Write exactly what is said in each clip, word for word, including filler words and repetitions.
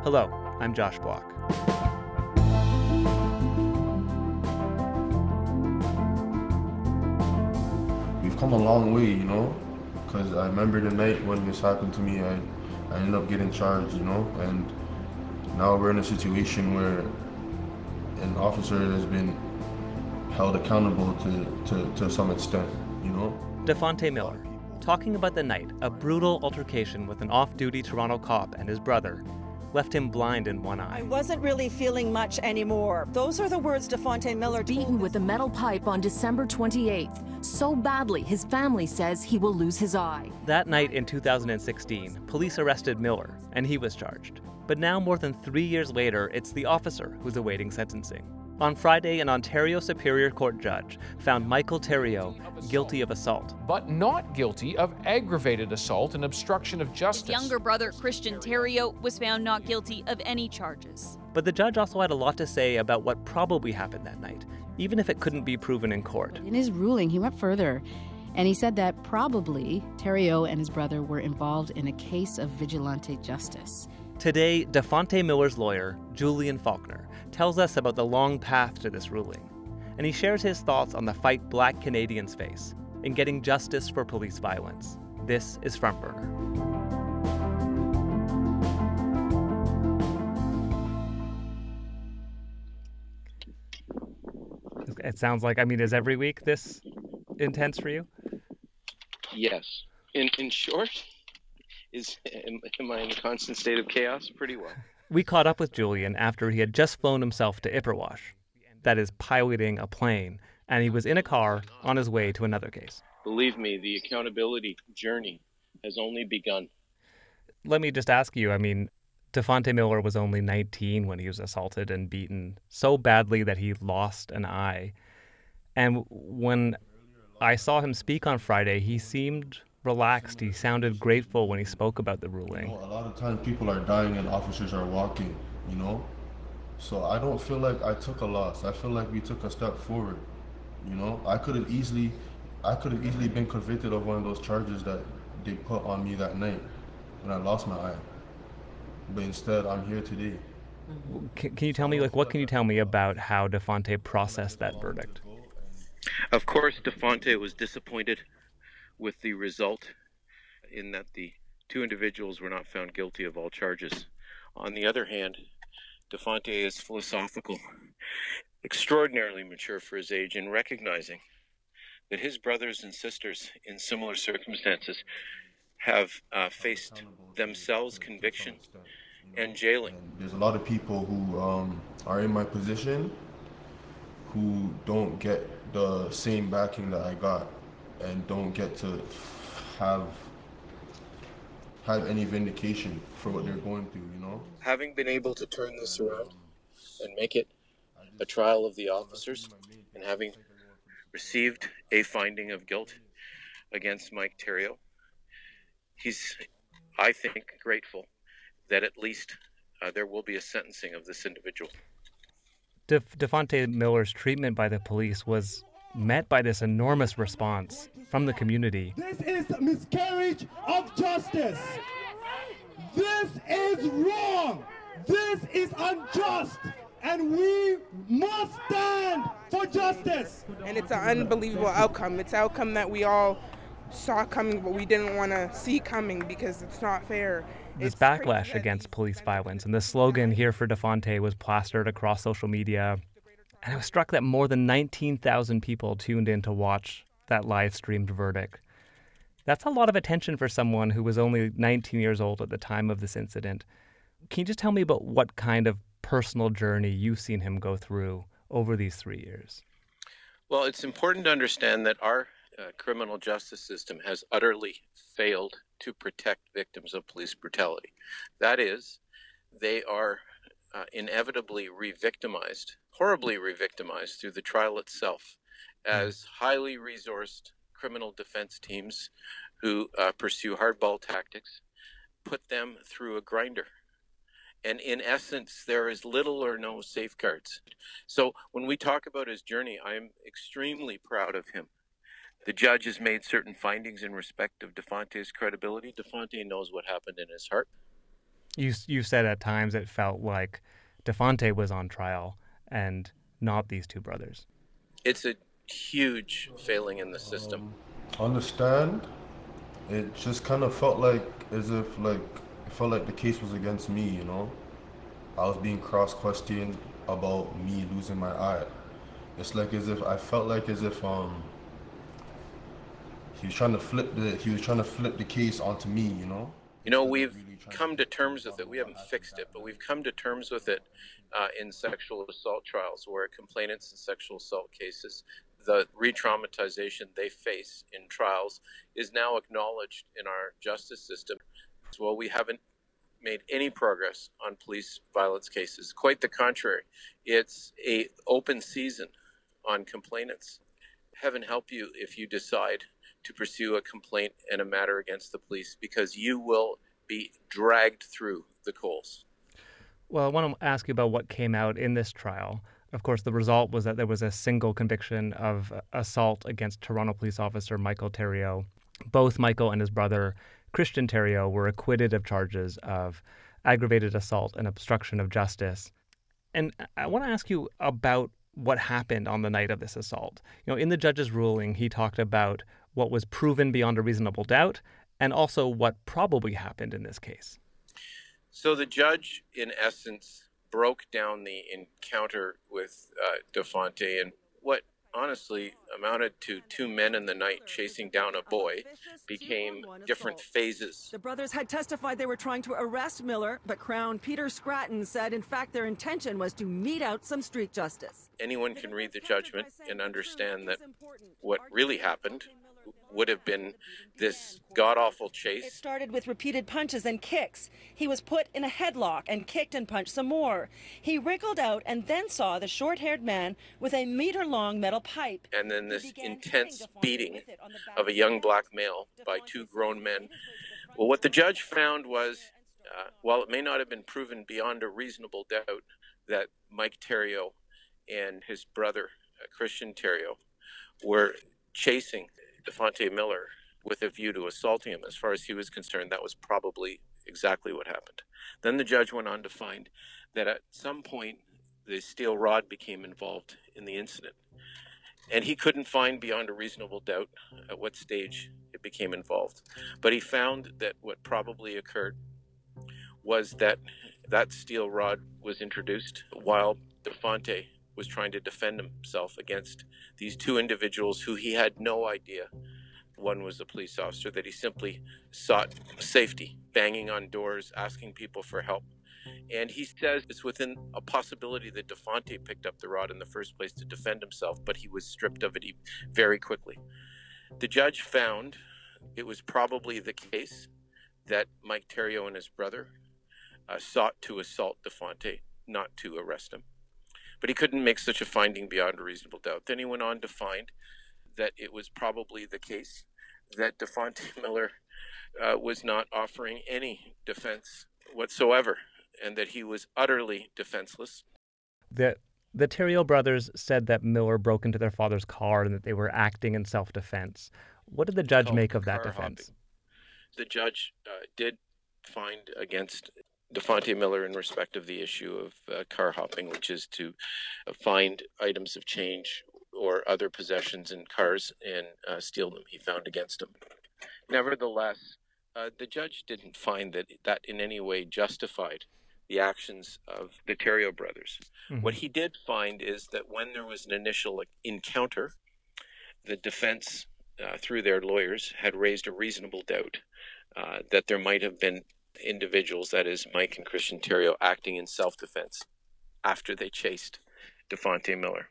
Hello, I'm Josh Block. We've come a long way, you know, because I remember the night when this happened to me, I, I ended up getting charged, you know, and now we're in a situation where an officer has been held accountable to, to, to some extent, you know. Devonte Miller, talking about the night a brutal altercation with an off-duty Toronto cop and his brother left him blind in one eye. I wasn't really feeling much anymore. Those are the words Devonte Miller told Beaten with a metal pipe on December twenty-eighth. So badly, his family says he will lose his eye. That night in two thousand sixteen, police arrested Miller, and he was charged. But now, more than three years later, it's the officer who's awaiting sentencing. On Friday, an Ontario Superior Court judge found Michael Theriault guilty of assault. But not guilty of aggravated assault and obstruction of justice. His younger brother, Christian Theriault, was found not guilty of any charges. But the judge also had a lot to say about what probably happened that night, even if it couldn't be proven in court. In his ruling, he went further, and he said that probably Theriault and his brother were involved in a case of vigilante justice. Today, Devonte Miller's lawyer, Julian Faulkner, tells us about the long path to this ruling, and he shares his thoughts on the fight Black Canadians face in getting justice for police violence. This is Front Burner. It sounds like, I mean, is every week this intense for you? Yes. In in short, is am, am I in a constant state of chaos? Pretty well. We caught up with Julian after he had just flown himself to Ipperwash, that is, piloting a plane, and he was in a car on his way to another case. Believe me, the accountability journey has only begun. Let me just ask you, I mean, Devonte Miller was only nineteen when he was assaulted and beaten so badly that he lost an eye. And when I saw him speak on Friday, he seemed relaxed. He sounded grateful when he spoke about the ruling. You know, a lot of times people are dying and officers are walking, you know? So I don't feel like I took a loss. I feel like we took a step forward, you know? I could have easily, I could have easily been convicted of one of those charges that they put on me that night when I lost my eye. But instead, I'm here today. Can, can you tell me, like, what can you tell me about how Devonte processed that verdict? Of course, Devonte was disappointed with the result in that the two individuals were not found guilty of all charges. On the other hand, Devonte is philosophical, extraordinarily mature for his age, in recognizing that his brothers and sisters in similar circumstances have uh, faced themselves conviction and jailing. There's a lot of people who um, are in my position who don't get the same backing that I got and don't get to have have any vindication for what they're going through, you know? Having been able to turn this around and make it a trial of the officers, and having received a finding of guilt against Mike Theriault, he's, I think, grateful that at least uh, there will be a sentencing of this individual. De- Devonte Miller's treatment by the police was met by this enormous response from the community. This is a miscarriage of justice. This is wrong. This is unjust. And we must stand for justice. And it's an unbelievable outcome. It's an outcome that we all saw coming, but we didn't want to see coming because it's not fair. This It's backlash crazy. against police violence, and the slogan "Here for Devonte" was plastered across social media. And I was struck that more than nineteen thousand people tuned in to watch that live-streamed verdict. That's a lot of attention for someone who was only nineteen years old at the time of this incident. Can you just tell me about what kind of personal journey you've seen him go through over these three years? Well, it's important to understand that our uh, criminal justice system has utterly failed to protect victims of police brutality. That is, they are uh, inevitably re-victimized, horribly re-victimized through the trial itself, as highly resourced criminal defense teams who uh, pursue hardball tactics put them through a grinder. And in essence, there is little or no safeguards. So when we talk about his journey, I'm extremely proud of him. The judge has made certain findings in respect of Devonte's credibility. Devonte knows what happened in his heart. You you said at times it felt like Devontae was on trial and not these two brothers. It's a huge failing in the system. Um, understand? It just kind of felt like as if like it felt like the case was against me, you know? I was being cross-questioned about me losing my eye. It's like as if I felt like as if um he was trying to flip the he was trying to flip the case onto me, you know? You know, we've come to terms with it. We haven't fixed it, but we've come to terms with it uh, in sexual assault trials, where complainants in sexual assault cases, the re-traumatization they face in trials is now acknowledged in our justice system. Well, we haven't made any progress on police violence cases. Quite the contrary. It's a open season on complainants. Heaven help you if you decide to pursue a complaint and a matter against the police, because you will be dragged through the coals. Well, I want to ask you about what came out in this trial. Of course, the result was that there was a single conviction of assault against Toronto police officer Michael Theriault. Both Michael and his brother, Christian Theriault, were acquitted of charges of aggravated assault and obstruction of justice. And I want to ask you about what happened on the night of this assault. You know, in the judge's ruling, he talked about what was proven beyond a reasonable doubt and also what probably happened in this case. So the judge, in essence, broke down the encounter with uh, Devontae and what honestly amounted to two men in the night chasing down a boy became different phases. The brothers had testified they were trying to arrest Miller, but Crown Peter Scratton said in fact their intention was to mete out some street justice. Anyone can read the judgment and understand that what really happened would have been this god-awful chase. It started with repeated punches and kicks. He was put in a headlock and kicked and punched some more. He wriggled out and then saw the short-haired man with a meter-long metal pipe. And then this intense beating of a young black male by two grown men. Well, what the judge found was, uh, while it may not have been proven beyond a reasonable doubt that Mike Theriault and his brother, uh, Christian Theriault, were chasing Devontae Miller with a view to assaulting him, as far as he was concerned, that was probably exactly what happened. Then the judge went on to find that at some point the steel rod became involved in the incident. And he couldn't find beyond a reasonable doubt at what stage it became involved. But he found that what probably occurred was that that steel rod was introduced while Devontae was trying to defend himself against these two individuals who he had no idea one was a police officer, that he simply sought safety, banging on doors, asking people for help. And he says it's within a possibility that Devontae picked up the rod in the first place to defend himself, but he was stripped of it very quickly. The judge found it was probably the case that Mike Theriault and his brother uh, sought to assault Devontae, not to arrest him. But he couldn't make such a finding beyond a reasonable doubt. Then he went on to find that it was probably the case that Devontae Miller uh, was not offering any defense whatsoever, and that he was utterly defenseless. The, the Theriault brothers said that Miller broke into their father's car and that they were acting in self-defense. What did the judge make of that defense? Hopping. The judge uh, did find against Devontae Miller in respect of the issue of uh, car hopping, which is to uh, find items of change or other possessions in cars and uh, steal them. He found against him. Nevertheless, uh, the judge didn't find that that in any way justified the actions of the Theriault brothers. Mm-hmm. What he did find is that when there was an initial encounter, the defense, uh, through their lawyers, had raised a reasonable doubt uh, that there might have been individuals, that is Mike and Christian Theriault, acting in self-defense after they chased Devontae Miller.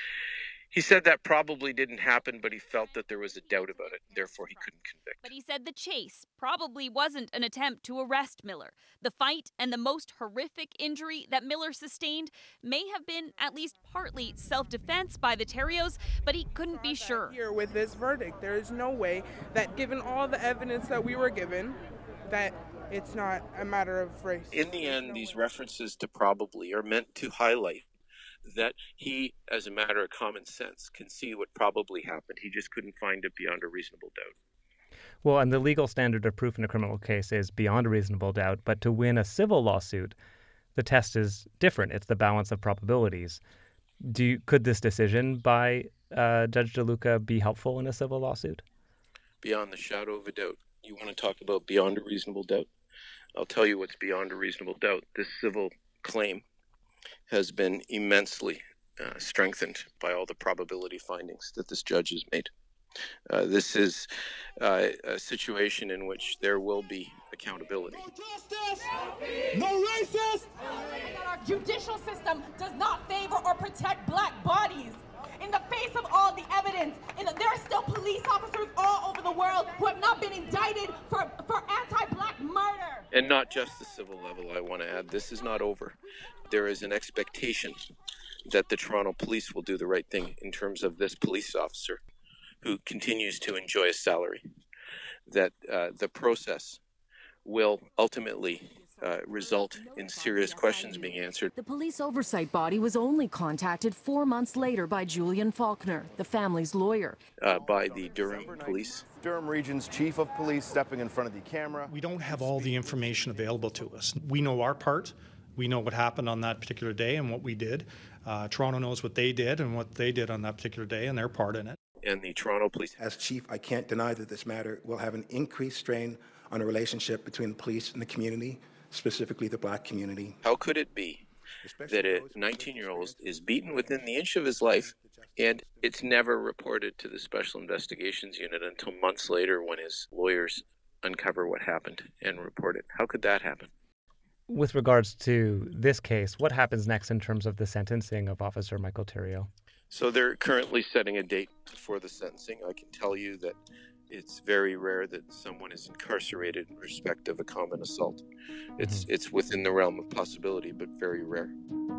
He said that probably didn't happen, but he felt that there was a doubt about it. Therefore, he couldn't convict. But he said the chase probably wasn't an attempt to arrest Miller. The fight and the most horrific injury that Miller sustained may have been at least partly self-defense by the Theriaults, but he couldn't be sure. Here with this verdict, there is no way that, given all the evidence that we were given, that it's not a matter of race. In the end, these references to probably are meant to highlight that he, as a matter of common sense, can see what probably happened. He just couldn't find it beyond a reasonable doubt. Well, and the legal standard of proof in a criminal case is beyond a reasonable doubt, but to win a civil lawsuit, the test is different. It's the balance of probabilities. Do you, could this decision by uh, Judge DeLuca be helpful in a civil lawsuit? Beyond the shadow of a doubt. You want to talk about beyond a reasonable doubt? I'll tell you what's beyond a reasonable doubt. This civil claim has been immensely uh, strengthened by all the probability findings that this judge has made. Uh, this is uh, a situation in which there will be accountability. No justice, no racist. Our judicial system does not favor or protect black bodies. In the face of all the evidence, in the, there are still police officers all over the world who have not been indicted for, for anti-black murder. And not just the civil level, I want to add. This is not over. There is an expectation that the Toronto Police will do the right thing in terms of this police officer who continues to enjoy a salary, that uh, the process will ultimately uh, result in serious questions being answered. The police oversight body was only contacted four months later by Julian Faulkner, the family's lawyer. Uh, by the Durham Police. Durham Region's chief of police stepping in front of the camera. We don't have all the information available to us. We know our part. We know what happened on that particular day and what we did. Uh, Toronto knows what they did and what they did on that particular day and their part in it. And the Toronto Police. As chief, I can't deny that this matter will have an increased strain on a relationship between the police and the community, specifically the black community. How could it be that a nineteen-year-old is beaten within the inch of his life and it's never reported to the Special Investigations Unit until months later when his lawyers uncover what happened and report it? How could that happen? With regards to this case, what happens next in terms of the sentencing of Officer Michael Theriault? So they're currently setting a date for the sentencing. I can tell you that it's very rare that someone is incarcerated in respect of a common assault. It's mm-hmm. it's within the realm of possibility, but very rare.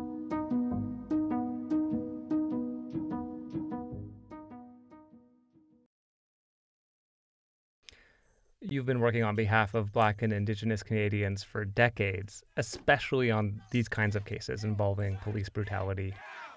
You've been working on behalf of Black and Indigenous Canadians for decades, especially on these kinds of cases involving police brutality.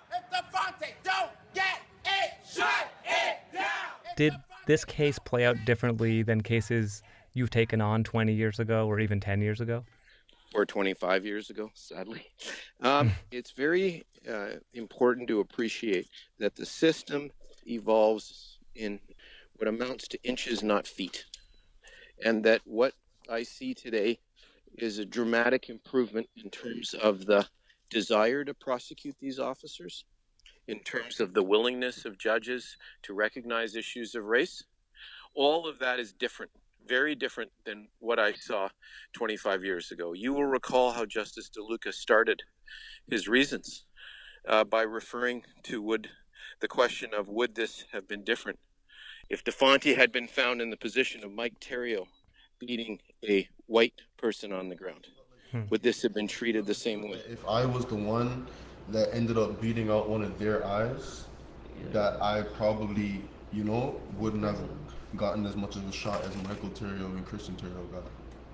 Did this case play out differently than cases you've taken on twenty years ago or even ten years ago? Or twenty-five years ago, sadly. Um, it's very uh, important to appreciate that the system evolves in what amounts to inches, not feet. And that what I see today is a dramatic improvement in terms of the desire to prosecute these officers, in terms of the willingness of judges to recognize issues of race. All of that is different, very different than what I saw twenty-five years ago. You will recall how Justice DeLuca started his reasons uh, by referring to would the question of would this have been different if DeFonte had been found in the position of Mike Theriault beating a white person on the ground. Hmm. Would this have been treated the same way? If I was the one that ended up beating out one of their eyes, that I probably, you know, wouldn't have gotten as much of a shot as Michael Theriault and Christian Theriault got.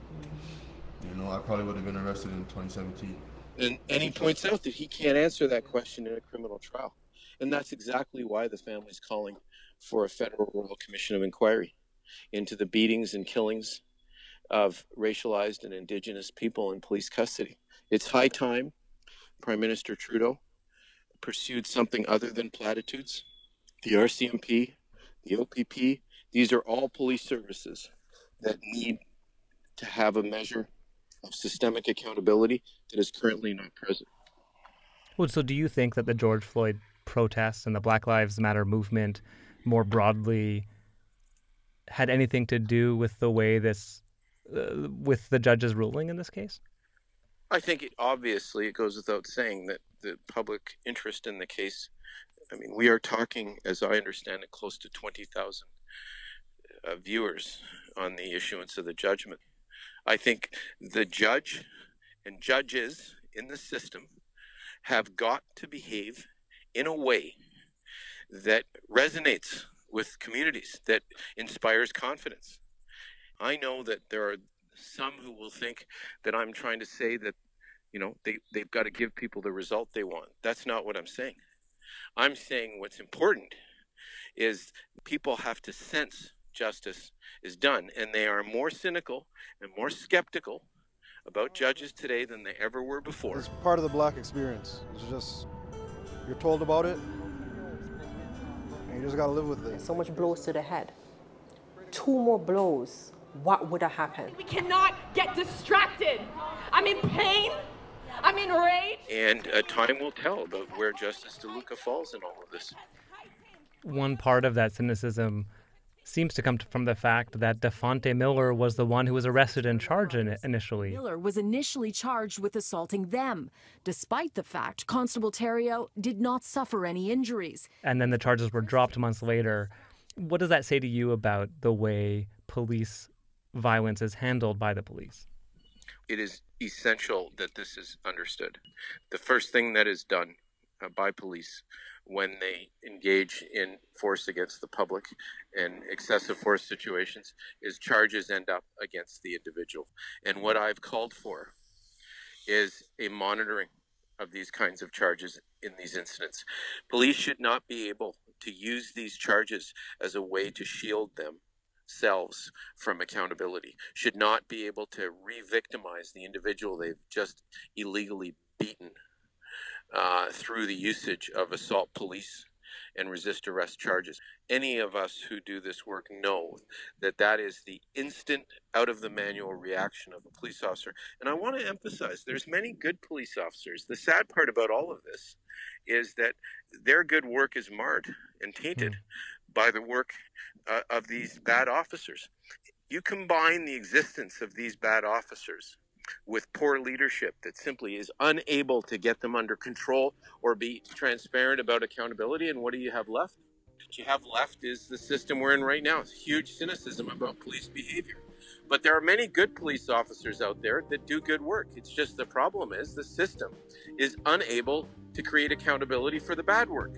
You know, I probably would have been arrested in twenty seventeen. And, and he points out that he can't answer that question in a criminal trial. And that's exactly why the family's calling for a federal Royal Commission of Inquiry into the beatings and killings of racialized and Indigenous people in police custody. It's high time Prime Minister Trudeau pursued something other than platitudes. The R C M P, the O P P, these are all police services that need to have a measure of systemic accountability that is currently not present. Well, so do you think that the George Floyd protests and the Black Lives Matter movement more broadly had anything to do with the way this, uh, with the judge's ruling in this case? I think it, obviously it goes without saying that the public interest in the case, I mean, we are talking, as I understand it, close to twenty thousand uh, viewers on the issuance of the judgment. I think the judge and judges in the system have got to behave in a way that resonates with communities, that inspires confidence. I know that there are some who will think that I'm trying to say that, you know, they, they've got to give people the result they want. That's not what I'm saying. I'm saying what's important is people have to sense justice is done. And they are more cynical and more skeptical about judges today than they ever were before. It's part of the black experience. It's just, you're told about it, and you just gotta live with it. So much blows to the head. Two more blows, what would have happened? We cannot get distracted. I'm in pain. I'm in rage. And uh, time will tell about where Justice DeLuca falls in all of this. One part of that cynicism seems to come from the fact that Devonte Miller was the one who was arrested and charged in initially. Miller was initially charged with assaulting them, despite the fact Constable Theriault did not suffer any injuries. And then the charges were dropped months later. What does that say to you about the way police violence is handled by the police? It is essential that this is understood. The first thing that is done uh, by police when they engage in force against the public and excessive force situations is charges end up against the individual. And what I've called for is a monitoring of these kinds of charges in these incidents. Police should not be able to use these charges as a way to shield themselves from accountability, should not be able to re-victimize the individual they've just illegally beaten uh, through the usage of assault police and resist arrest charges. Any of us who do this work know that that is the instant out of the manual reaction of a police officer. And I want to emphasize there's many good police officers. The sad part about all of this is that their good work is marred and tainted mm. by the work uh, of these bad officers. You combine the existence of these bad officers with poor leadership that simply is unable to get them under control or be transparent about accountability. And what do you have left? What you have left is the system we're in right now. It's huge cynicism about police behavior. But there are many good police officers out there that do good work. It's just the problem is the system is unable to create accountability for the bad work.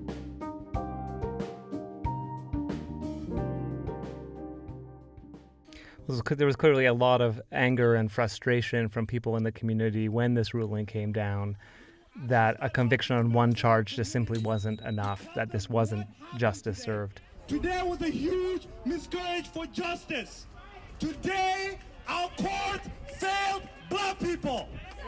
There was clearly a lot of anger and frustration from people in the community when this ruling came down, that a conviction on one charge just simply wasn't enough, that this wasn't justice served. Today was a huge miscarriage for justice. Today, our court failed black people.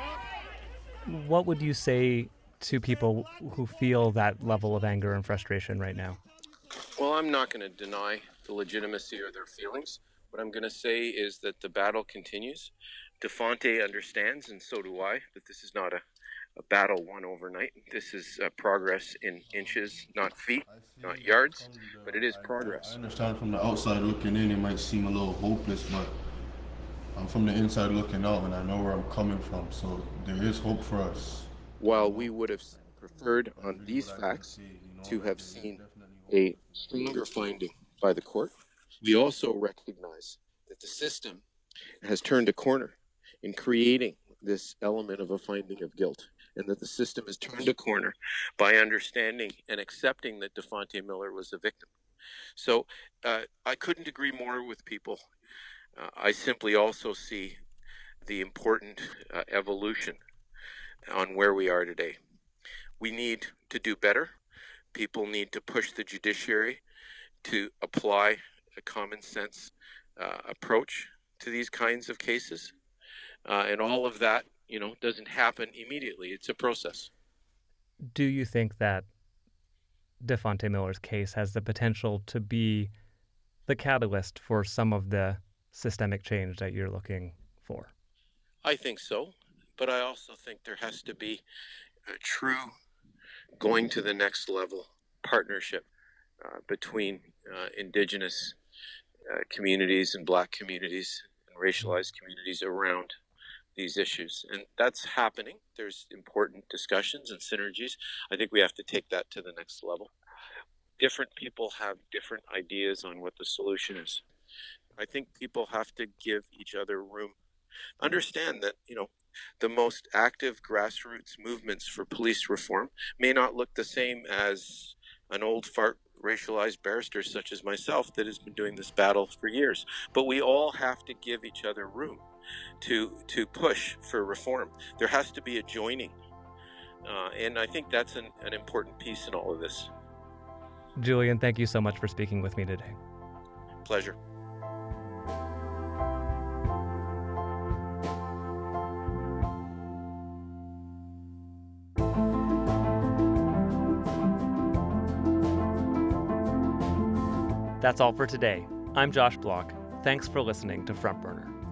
What would you say to people who feel that level of anger and frustration right now? Well, I'm not going to deny the legitimacy of their feelings. What I'm going to say is that the battle continues. Devonte understands, and so do I, that this is not a, a battle won overnight. This is uh, progress in inches, not feet, not yards, but it is progress. I understand from the outside looking in, it might seem a little hopeless, but I'm from the inside looking out, and I know where I'm coming from, so there is hope for us. While we would have preferred on these facts to have seen a stronger finding by the court, we also recognize that the system has turned a corner in creating this element of a finding of guilt, and that the system has turned a corner by understanding and accepting that Devonte Miller was a victim. So uh, I couldn't agree more with people. Uh, I simply also see the important uh, evolution on where we are today. We need to do better. People need to push the judiciary to apply a common sense uh, approach to these kinds of cases. Uh, and all of that, you know, doesn't happen immediately. It's a process. Do you think that Devonte Miller's case has the potential to be the catalyst for some of the systemic change that you're looking for? I think so, but I also think there has to be a true going to the next level partnership uh, between uh, Indigenous uh, communities and Black communities and racialized communities around these issues. And that's happening. There's important discussions and synergies. I think we have to take that to the next level. Different people have different ideas on what the solution is. I think people have to give each other room. Understand that, you know, the most active grassroots movements for police reform may not look the same as an old fart racialized barrister such as myself that has been doing this battle for years. But we all have to give each other room to to push for reform. There has to be a joining. Uh, and I think that's an, an important piece in all of this. Julian, thank you so much for speaking with me today. Pleasure. That's all for today. I'm Josh Block. Thanks for listening to Front Burner.